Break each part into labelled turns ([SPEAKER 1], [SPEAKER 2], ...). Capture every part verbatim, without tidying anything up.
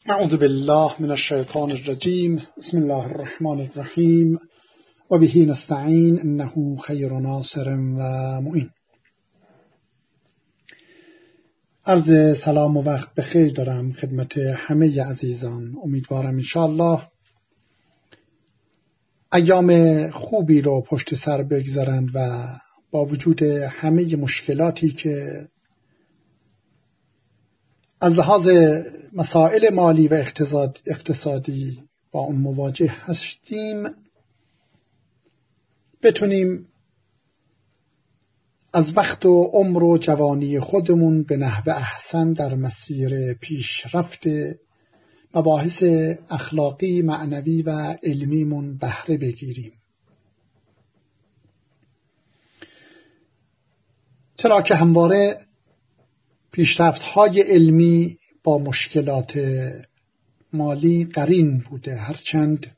[SPEAKER 1] اعوذ بالله من الشیطان الرجیم. بسم الله الرحمن الرحیم و به نستعین انه خیر ناصر و معین. عرض سلام و وقت بخیر دارم خدمت همه عزیزان. امیدوارم انشاءالله ایام خوبی رو پشت سر بگذارند و با وجود همه مشکلاتی که از لحاظ مسائل مالی و اقتصادی با اون مواجه هستیم بتونیم از وقت و عمر و جوانی خودمون به نحو احسن در مسیر پیشرفت مباحث اخلاقی، معنوی و علمیمون بهره بگیریم. چرا که همواره پیشرفت‌های علمی با مشکلات مالی قرین بوده، هرچند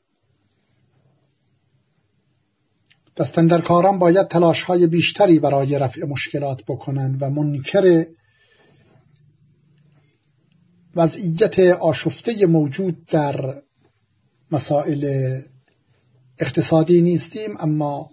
[SPEAKER 1] دستاندرکاران باید تلاش‌های بیشتری برای رفع مشکلات بکنند و منکر وضعیت آشفته موجود در مسائل اقتصادی نیستیم، اما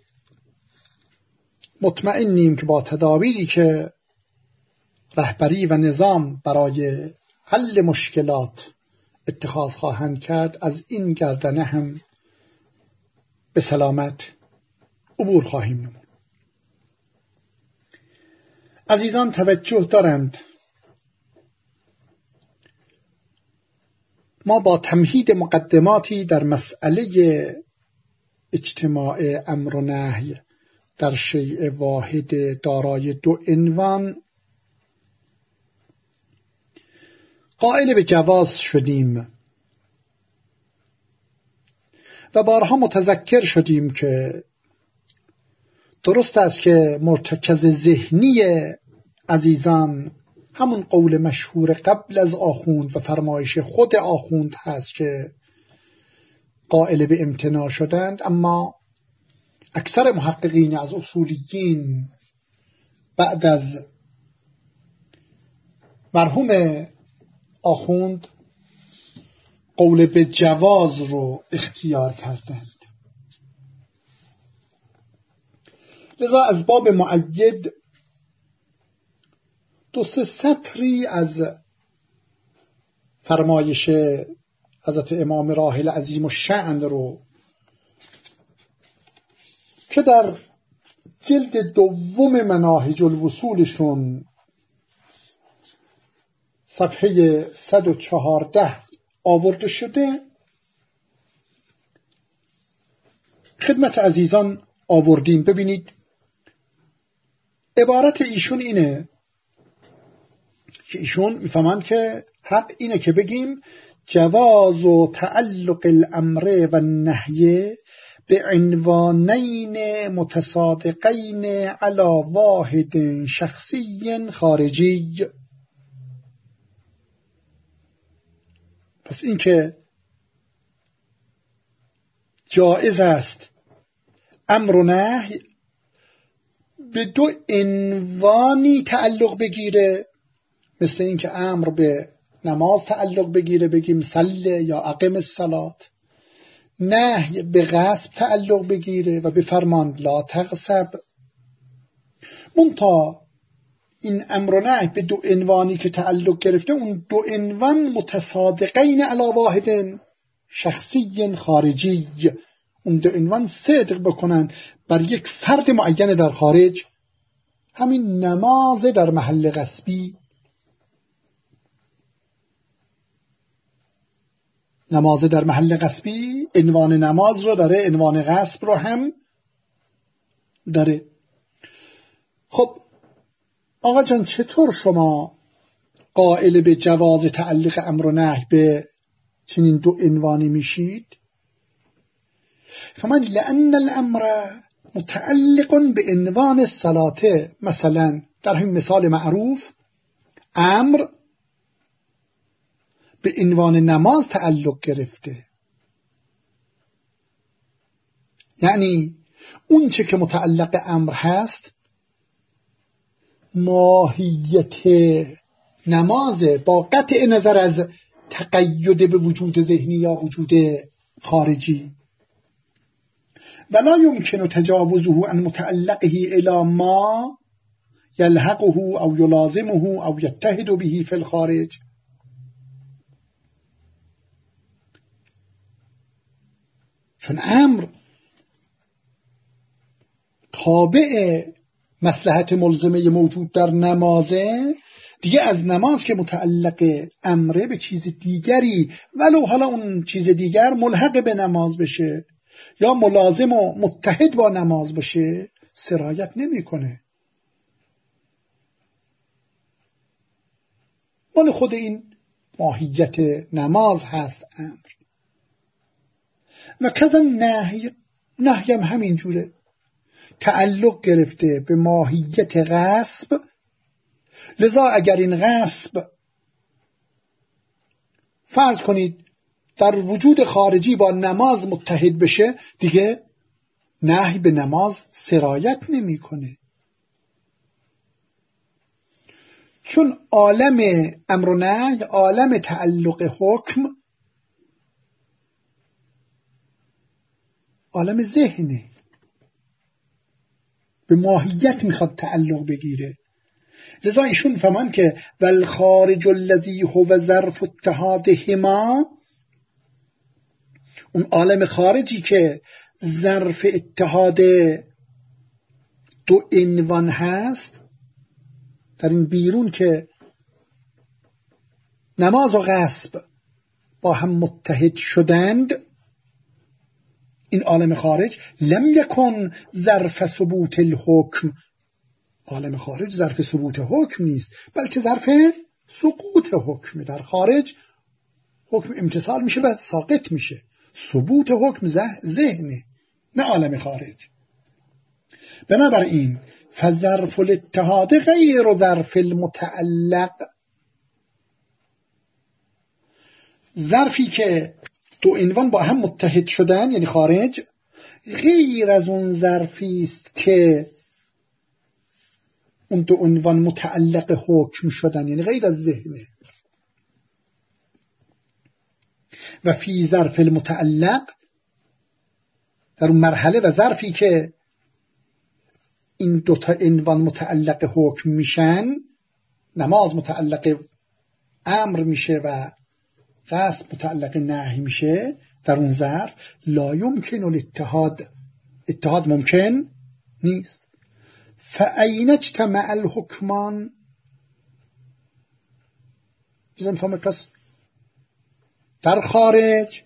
[SPEAKER 1] مطمئنیم که با تدابیری که رهبری و نظام برای حل مشکلات اتخاذ خواهند کرد از این گردنه هم به سلامت عبور خواهیم نمود. عزیزان توجه دارند ما با تمهید مقدماتی در مسئله اجتماع امر و نهی در شیء واحد دارای دو عنوان قائل به جواز شدیم و بارها متذکر شدیم که درست است که مرتکز ذهنی عزیزان همون قول مشهور قبل از آخوند و فرمایش خود آخوند هست که قائل به امتناع شدند، اما اکثر محققین از اصولیین بعد از مرحوم آخوند قول به جواز رو اختیار کردند. لذا از باب مؤید دو سه سطری از فرمایش حضرت امام راحل عظیم الشأن رو که در جلد دوم مناهج الوصولشون صفحه صد و چهارده آورده شده خدمت عزیزان آوردیم. ببینید عبارت ایشون اینه که ایشون میفهمند که حق اینه که بگیم جواز و تعلق الامر و نهی به عنوانین متصادقین علی واحد شخصی خارجی. پس این که جائز است امر و نهی به دو عنوانی تعلق بگیره، مثل این که امر به نماز تعلق بگیره بگیم صلی یا اقم الصلات، نهی به غصب تعلق بگیره و بفرماند لا تغصب. منتها این امر و نهی به دو عنوانی که تعلق گرفته اون دو عنوان متصادقین علی واحد شخصی خارجی، اون دو عنوان صدق بکنن بر یک فرد معین در خارج. همین نماز در محل غصبی، نماز در محل غصبی عنوان نماز رو داره، عنوان غصب رو هم داره. خب آقا جان چطور شما قائل به جواز تعلق امر و نهی به چنین دو عنوانی میشید؟ فمن لأن الامر متعلق به عنوان الصلاة، مثلا در همین مثال معروف امر به عنوان نماز تعلق گرفته، یعنی اون چه که متعلق امر هست ماهیت نماز با قطع نظر از تقید به وجود ذهنی یا وجود خارجی. ولا يمكن تجاوزه عن متعلقه الى ما يلحقه او يلازمه او يتحد به في الخارج. چون امر تابع مصلحت ملزمه موجود در نمازه، دیگه از نماز که متعلق امره به چیز دیگری، ولو حالا اون چیز دیگر ملحق به نماز بشه یا ملازم و متحد با نماز باشه، سرایت نمیکنه. مال خود این ماهیت نماز هست امر. و کذا نهی، نهی هم همین جوره، تعلق گرفته به ماهیت غصب. لذا اگر این غصب فرض کنید در وجود خارجی با نماز متحد بشه، دیگه نهی به نماز سرایت نمیکنه. چون عالم امر و نهی، عالم تعلق حکم، عالم ذهنه، به ماهیت میخواد تعلق بگیره. لذا ایشون فهمان که والخارج الذی هو ظرف اتحادهما، اون عالم خارجی که ظرف اتحاد دو عنوان هست، در این بیرون که نماز و غصب با هم متحد شدند، این عالم خارج لم یکن ظرف ثبوت الحکم، عالم خارج ظرف ثبوت حکم نیست، بلکه ظرف سقوط حکم. در خارج حکم امتصال میشه و ساقط میشه، ثبوت حکم ذهنه، نه عالم خارج. بنابراین فظرف الاتحاد غیر ظرف المتعلق، ظرفی که دو عنوان با هم متحد شدن یعنی خارج، غیر از اون ظرفی است که اون دو عنوان متعلق حکم شدن، یعنی غیر از ذهنه. و فی ظرف المتعلق، در اون مرحله و ظرفی که این دو تا عنوان متعلق حکم میشن، نماز متعلق امر میشه و غصب متعلق نهی میشه، در اون ظرف لا یمکن الاتحاد، اتحاد ممکن نیست. فاین اجتمع الحکمان، بزن فهمه، پس در خارج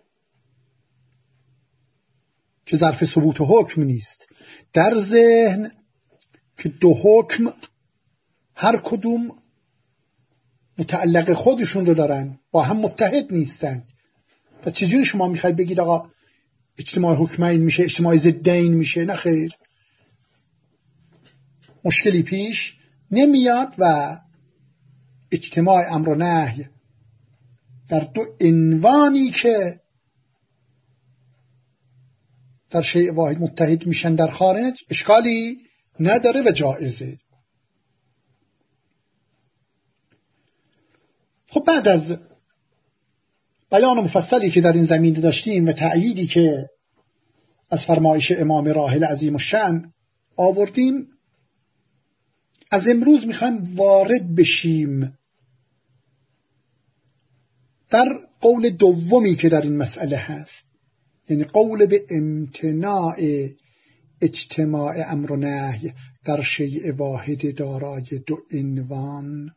[SPEAKER 1] که ظرف ثبوت حکم نیست، در ذهن که دو حکم هر کدوم متعلق خودشون رو دارن، با هم متحد نیستن. پس چجوری شما میخواید بگید آقا اجتماع حکمین میشه، اجتماع ضدین میشه؟ نه خیر، مشکلی پیش نمیاد و اجتماع امر و نهی در دو عنوانی که در شیء واحد متحد میشن در خارج اشکالی نداره و جائزه. خب بعد از بیان مفصلی که در این زمینه داشتیم و تأییدی که از فرمایش امام راحل عظیم الشأن آوردیم، از امروز میخوایم وارد بشیم در قول دومی که در این مسئله هست، یعنی قول به امتناع اجتماع امر و نهی در شیء واحد دارای دو عنوان.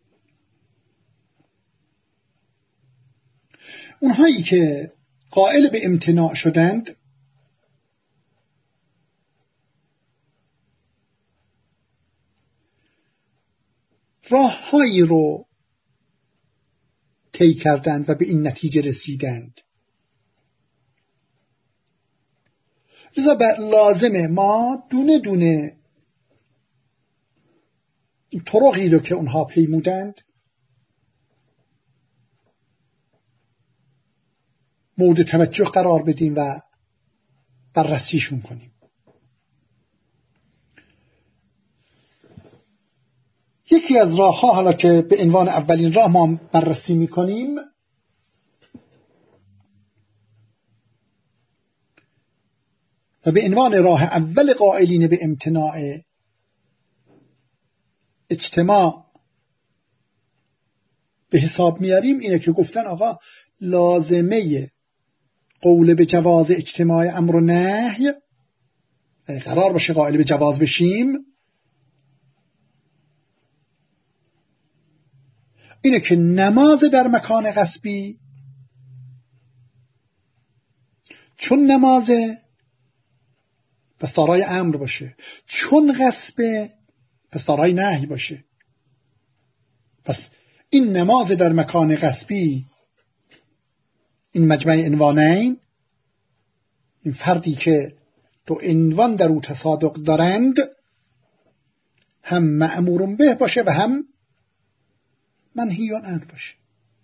[SPEAKER 1] اونهایی که قائل به امتناع شدند راههایی رو طی کردند و به این نتیجه رسیدند. لذا لازمه ما دونه دونه این طرقی رو که اونها پیمودند مورد توجه قرار بدیم و بررسیشون کنیم. یکی از راه ها، حالا که به عنوان اولین راه ما بررسی میکنیم، و به عنوان راه اول قائلین به امتناع اجتماع به حساب میاریم اینه که گفتن آقا لازمه قول به جواز اجتماع امر و نهی، قرار باشه قائل به جواز بشیم، اینه که نماز در مکان غصبی چون نمازه پس دارای امر باشه، چون غصبه پس دارای نهی باشه. پس این نماز در مکان غصبی، این مجمع عنوانین، این فردی که دو عنوان در او تصادق دارند، هم مأمور به باشه و هم منهی عنه باشه.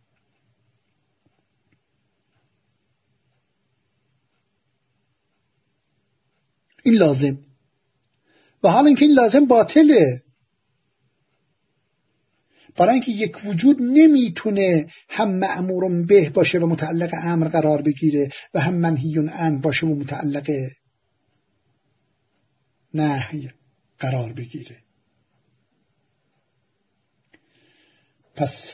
[SPEAKER 1] این لازم. و حالا اینکه این لازم باطله، برای اینکه یک وجود نمیتونه هم مأمور به باشه و متعلق امر قرار بگیره و هم منهی عنه باشه و متعلق نهی قرار بگیره. پس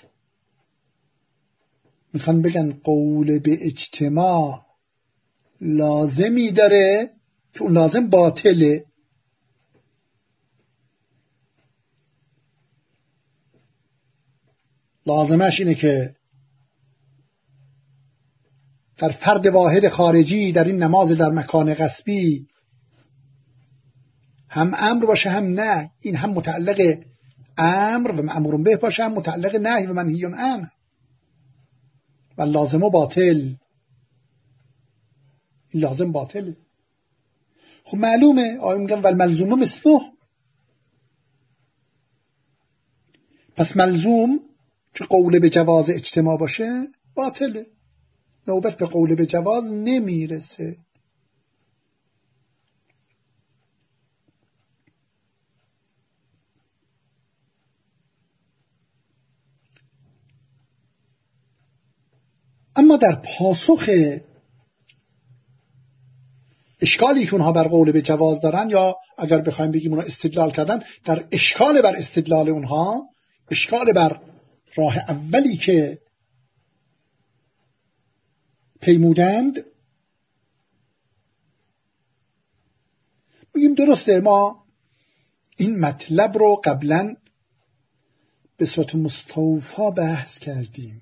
[SPEAKER 1] میخوان بگن قول به اجتماع لازمی داره که اون لازم باطله. لازمش اینه که در فرد واحد خارجی در این نماز در مکان غصبی هم امر باشه هم نه، این هم متعلق امر و مأمور به باشه، هم متعلق نهی و منهی عنه، و لازم و باطل. این لازم باطله. خب معلومه آیه میگن ول ملزوم مثله. پس ملزوم که قول به جواز اجتماع باشه باطله، نوبت به قول به جواز نمیرسه. اما در پاسخ اشکالی که اونها بر قول به جواز دارن، یا اگر بخوایم بگیم اونها استدلال کردن، در اشکال بر استدلال اونها، اشکال بر راه اولی که پیمودند، میگیم درسته ما این مطلب رو قبلا به صورت مستوفا بحث کردیم،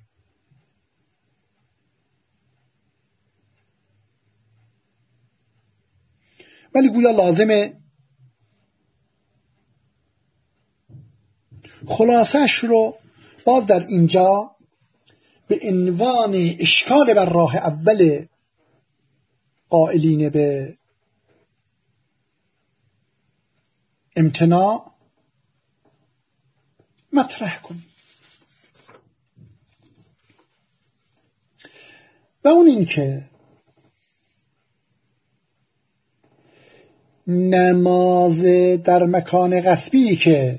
[SPEAKER 1] ولی گویا لازمه خلاصش رو باز در اینجا به عنوان اشکال بر راه اول قائلین به امتناع مطرح کنیم. و اون این که نماز در مکان غصبی که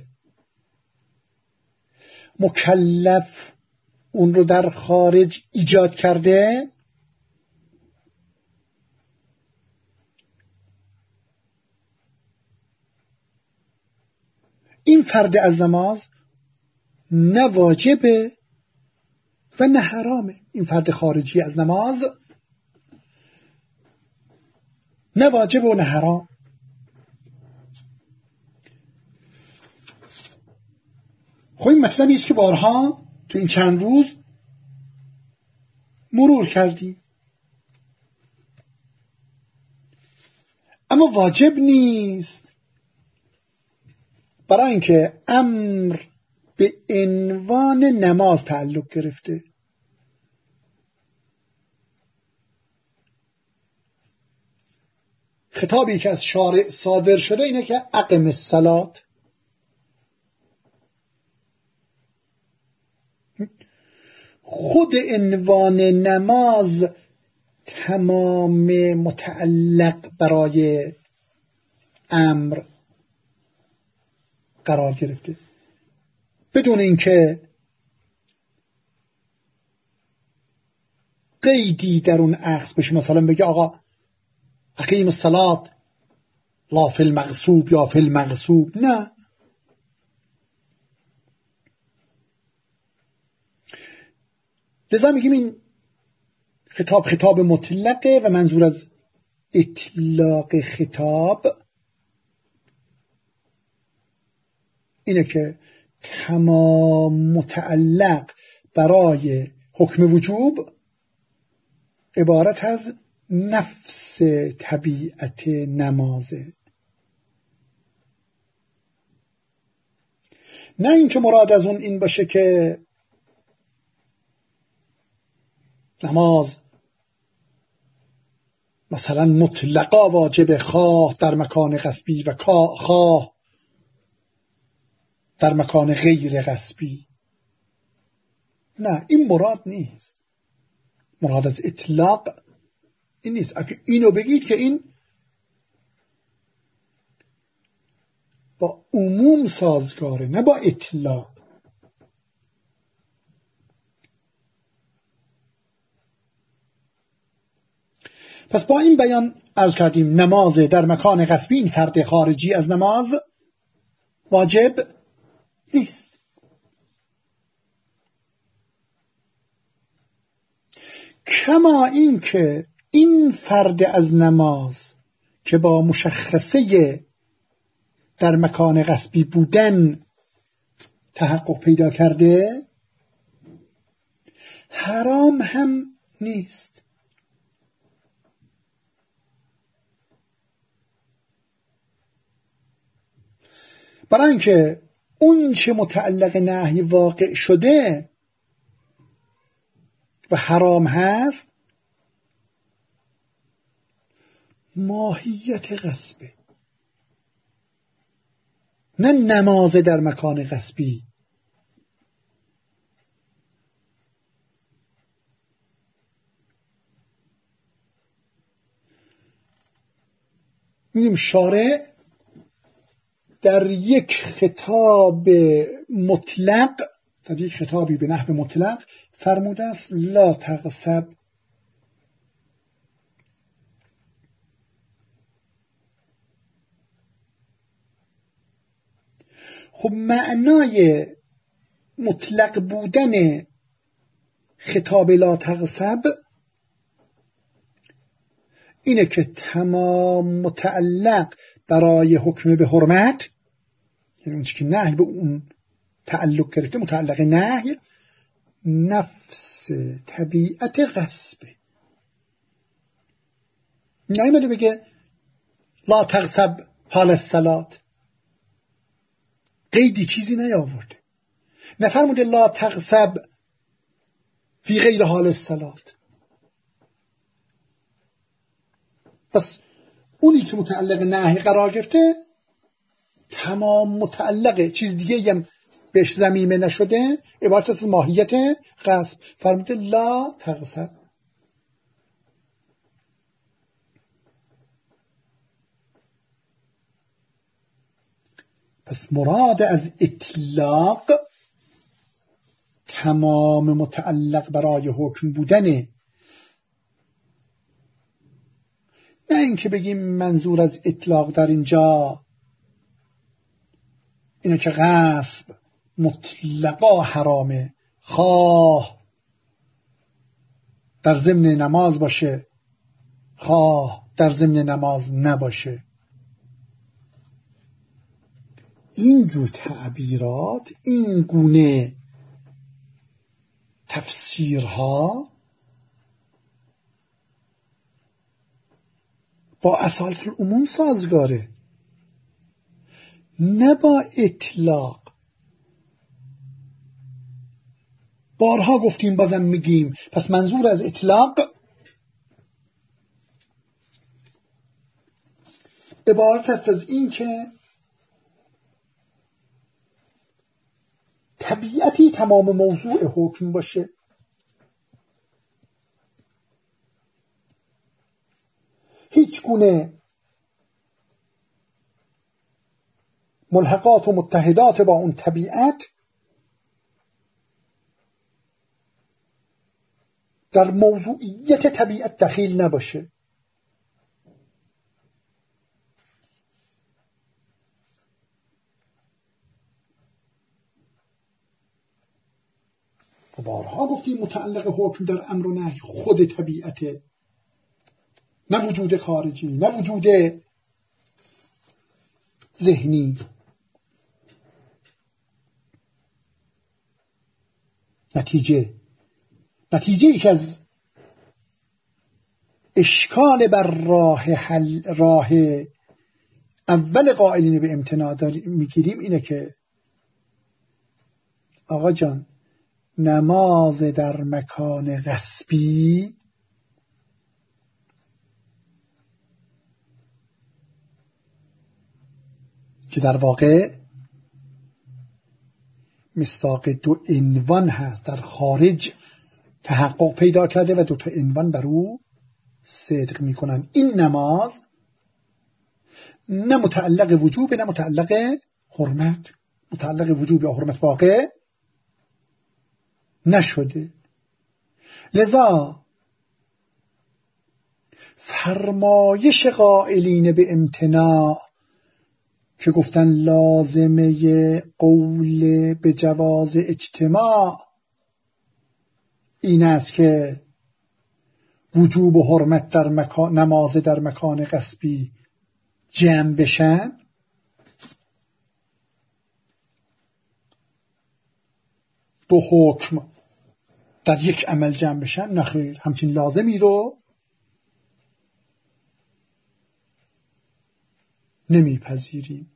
[SPEAKER 1] مکلف اون رو در خارج ایجاد کرده، این فرد از نماز نه واجبه و نه حرامه. این فرد خارجی از نماز نه واجب و نه حرام. خب این مطلبی است که بارها تو این چند روز مرور کردیم، اما واجب نیست، برای اینکه امر به عنوان نماز تعلق گرفته. خطابی که از شارع صادر شده اینه که اقم الصلاة. خود عنوان نماز تمام متعلق برای امر قرار گرفته، بدون اینکه قیدی در اون عکس بشه. مثلا بگه آقا اقیم الصلاة لا فی المغصوب یا فی المغصوب، نه. لذا میگیم این خطاب خطاب مطلقه و منظور از اطلاق خطاب اینه که تمام متعلق برای حکم وجوب عبارت از نفس طبیعت نمازه، نه اینکه مراد از اون این باشه که نماز مثلا مطلقا واجب، خواه در مکان غصبی و خواه در مکان غیر غصبی. نه، این مراد نیست. مراد از اطلاق این نیست. اگه اینو بگید که این با عموم سازگاره، نه با اطلاق. پس با این بیان عرض کردیم نماز در مکان غصبی، این فرد خارجی از نماز واجب نیست. کما این که این فرد از نماز که با مشخصه در مکان غصبی بودن تحقق پیدا کرده حرام هم نیست. برای اینکه اون چه متعلق نهی واقع شده و حرام هست ماهیت غصبه، نه نماز در مکان غصبی. می‌بینیم شارع در یک خطاب مطلق، در یک خطابی به نحو مطلق فرموده است لا تغصب. خب معنای مطلق بودن خطاب لا تغصب اینه که تمام متعلق برای حکم به حرمت، یعنی اون چیزی که نهی به اون تعلق گرفته، متعلق نهی نفس طبیعت غصبه. نمیده بگه لا تغصب حال الصلات، قیدی چیزی نیاورده. نفرموده لا تغصب فی غیر حال الصلات. پس اونی که متعلق نهی قرار گرفته تمام متعلق چیز دیگه هم بهش ضمیمه نشده، عبارت از ماهیت غصب. فرموده لا تغصب. پس مراد از اطلاق تمام متعلق برای حکم بودنه، نه اینکه بگیم منظور از اطلاق در اینجا اینه که غصب مطلقا حرامه، خواه در ضمن نماز باشه خواه در ضمن نماز نباشه. این جور تعبیرات، این گونه تفسیرها با اصالت العموم سازگاره، نه با اطلاق. بارها گفتیم بازم میگیم، پس منظور از اطلاق عبارت است از این که طبیعتی تمام موضوع حکم باشه، هیچ گونه ملحقات و متحدات با اون طبیعت در موضوعیت طبیعت دخیل نباشه. بارها گفتیم متعلق حکم در امر و نهی خود طبیعته، نه وجود خارجی، نه وجود ذهنی. نتیجه نتیجه ای که از اشکال بر راه حل راه اول قائلین به امتناع میگیریم اینه که آقا جان، نماز در مکان غصبی که در واقع مصداق دو عنوان هست، در خارج تحقق پیدا کرده و دو تا عنوان بر او صدق میکنن. این نماز نه متعلق وجوب نه متعلق حرمت، متعلق وجوب یا حرمت واقع نشده. لذا فرمایش قائلین به امتناع که گفتن لازمه قول به جواز اجتماع این است که وجوب و حرمت در مکان نماز در مکان غصبی جمع بشن، دو حکم در یک عمل جمع بشن، نخیر، همچین لازمی رو نمیپذیریم.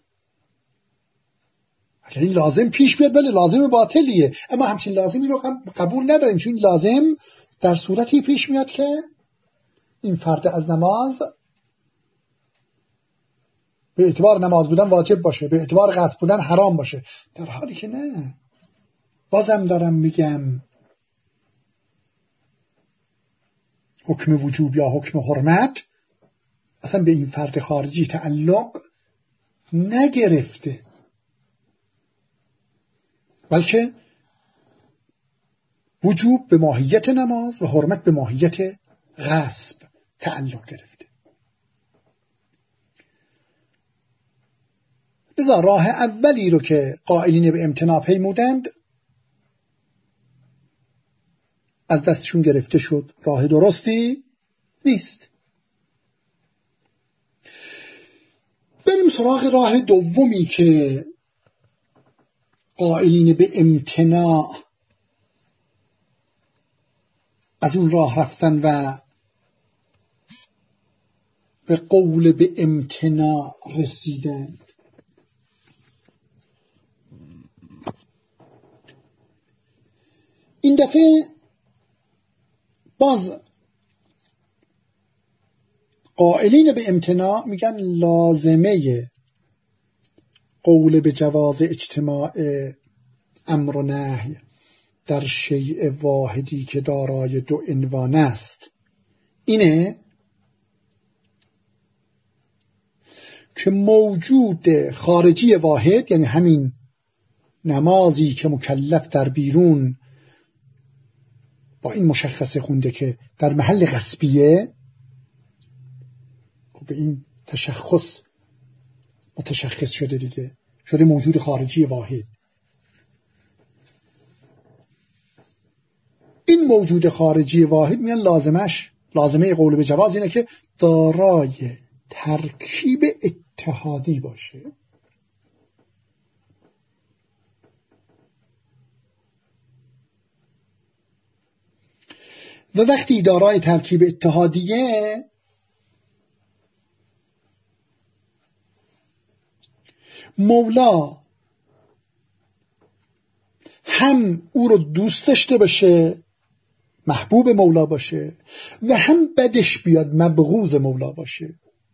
[SPEAKER 1] اگر این لازم پیش بیاد بله لازم باطلیه، اما همچین لازمی رو قبول نداریم، چون این لازم در صورتی پیش میاد که این فرد از نماز به اعتبار نماز بودن واجب باشه، به اعتبار غصب بودن حرام باشه، در حالی که نه. بازم دارم میگم حکم وجوب یا حکم حرمت اصلا به این فرد خارجی تعلق نگرفته، بلکه وجوب به ماهیت نماز و حرمت به ماهیت غصب تعلق گرفته. لذا راه اولی رو که قائلین به امتناع پیمودند از دستشون گرفته شد، راه درستی نیست. بریم سراغ راه دومی که قائلین به امتناع از اون راه رفتن و به قول به امتناع رسیدن. این دفعه باز قائلین به امتناع میگن لازمه قول به جواز اجتماع امر و نهی در شیء واحدی که دارای دو عنوان است اینه که موجود خارجی واحد، یعنی همین نمازی که مکلف در بیرون با این مشخصه خونده که در محل غصبیه، به این تشخص متشخص شده دیگه، شده موجود خارجی واحد. این موجود خارجی واحد میان لازمش، لازمه قول به جواز اینه که دارای ترکیب اتحادی باشه. و وقتی دارای ترکیب اتحادیه مولا هم او رو دوست داشته باشه، محبوب مولا باشه، و هم بدش بیاد، مبغوض مولا باشه.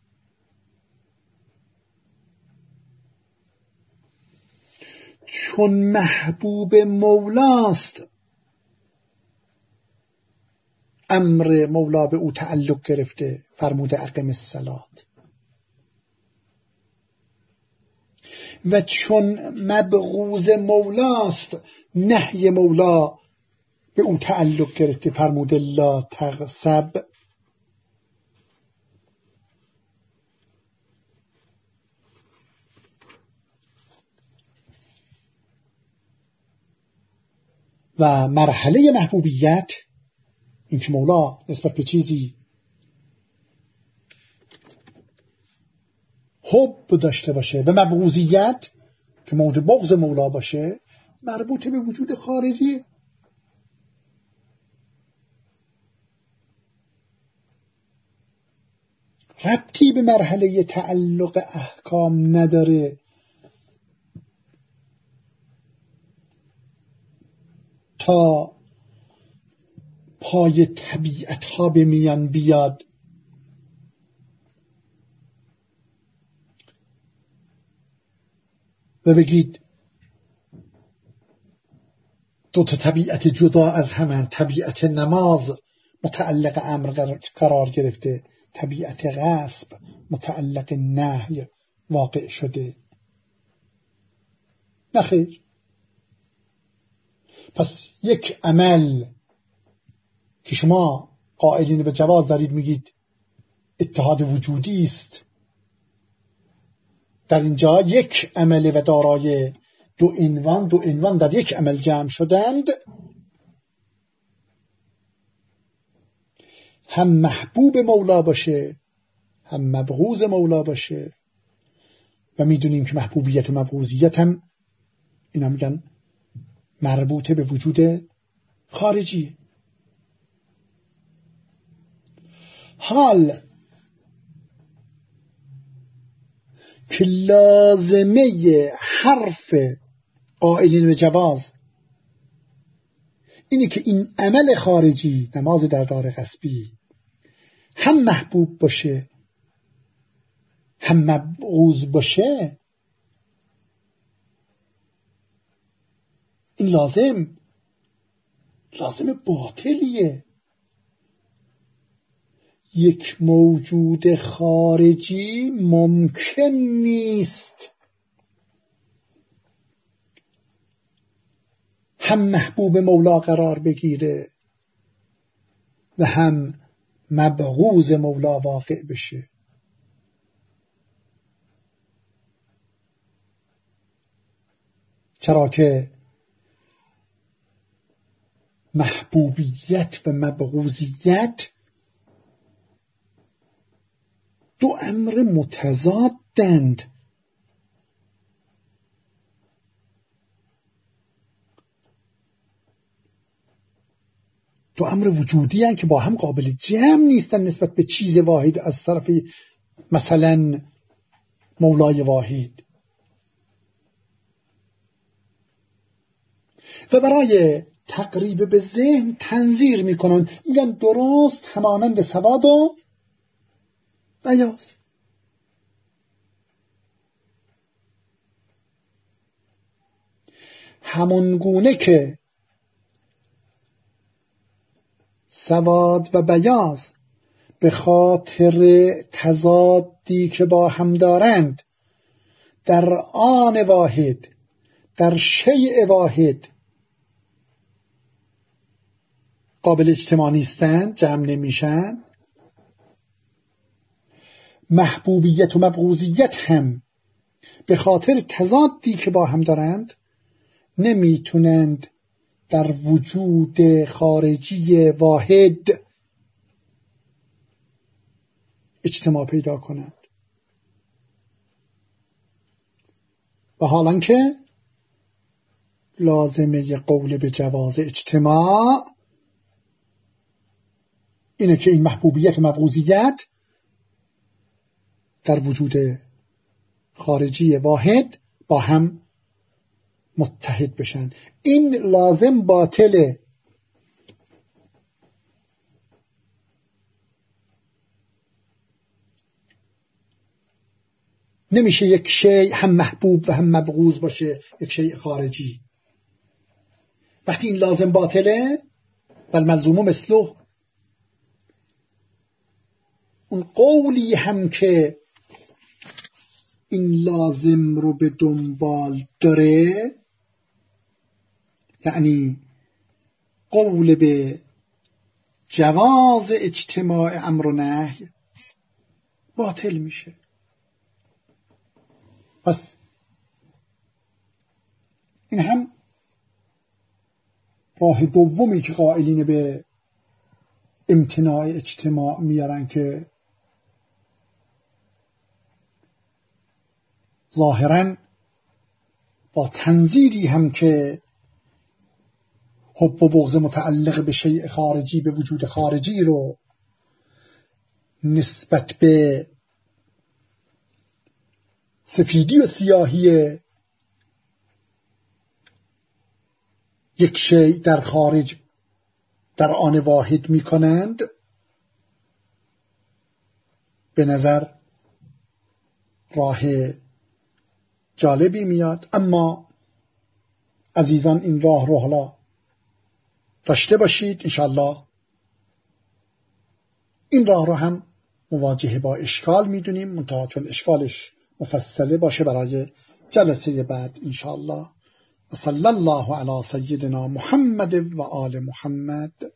[SPEAKER 1] چون محبوب مولاست امر مولا به او تعلق گرفته، فرموده اقم الصلاة، و چون مبغوض مولاست نهی مولا به او تعلق گرفته، فرموده لا تغصب. و مرحله محبوبیت، این که مولا نسبت به چیزی حب داشته باشه، و مبغوضیت که موجب بغض مولا باشه، مربوط به وجود خارجی. ربطی به مرحله تعلق احکام نداره. تا پای طبیعت ها به میان بیاد و بگید دو تا طبیعت جدا از همان، طبیعت نماز متعلق امر قرار گرفته، طبیعت غصب متعلق نهی واقع شده. نخیر. پس یک عمل که شما قائلین به جواز دارید میگید اتحاد وجودی است، در اینجا یک عمل و دارای دو عنوان، دو عنوان در یک عمل جمع شدند، هم محبوب مولا باشه هم مبغوض مولا باشه. و میدونیم که محبوبیت و مبغوضیت هم اینا میگن مربوطه به وجود خارجی. حال که لازمه حرف قائلین به جواز اینه که این عمل خارجی، نماز در دار غصبی، هم محبوب باشه هم مبغوض باشه. این لازم لازم باطلیه. یک موجود خارجی ممکن نیست هم محبوب مولا قرار بگیره و هم مبغوض مولا واقع بشه. چرا که محبوبیت و مبغوضیت دو امر متضادند. دو امر وجودی هستند که با هم قابل جمع نیستن نسبت به چیز واحد از طرف مثلا مولای واحد. و برای تقریب به ذهن تنظیر میکنن، میگن درست همانند سواد و بیاض. همون گونه که سواد و بیاض به خاطر تضادی که با هم دارند در آن واحد، در شیء واحد قابل اجتماع نیستند، جمع نمیشن، محبوبیت و مبغوضیت هم به خاطر تضادی که با هم دارند نمیتونند در وجود خارجی واحد اجتماع پیدا کنند. و حالان که لازمه قول به جواز اجتماع اینه که این محبوبیت و مبغوضیت در وجود خارجی واحد با هم متحد بشن. این لازم باطله. نمیشه یک شی هم محبوب و هم مبغوض باشه، یک شی خارجی. وقتی این لازم باطله و الملزوم مثله، اون قولی هم که این لازم رو به دنبال داره، یعنی قول به جواز اجتماع امر و نهی، باطل میشه. پس این هم راه دومی که قائلین به امتناع اجتماع میارن که ظاهراً با تنظیری هم که حب و بغض متعلق به شیء خارجی، به وجود خارجی رو نسبت به سفیدی و سیاهی یک شیء در خارج در آن واحد می کنند، به نظر راه جالبی میاد. اما عزیزان این راه رو حالا داشته باشید، انشالله این راه رو هم مواجهه با اشکال میدونیم، منتها چون اشکالش مفصله باشه برای جلسه بعد انشالله. و صلی الله علی سیدنا محمد و آل محمد.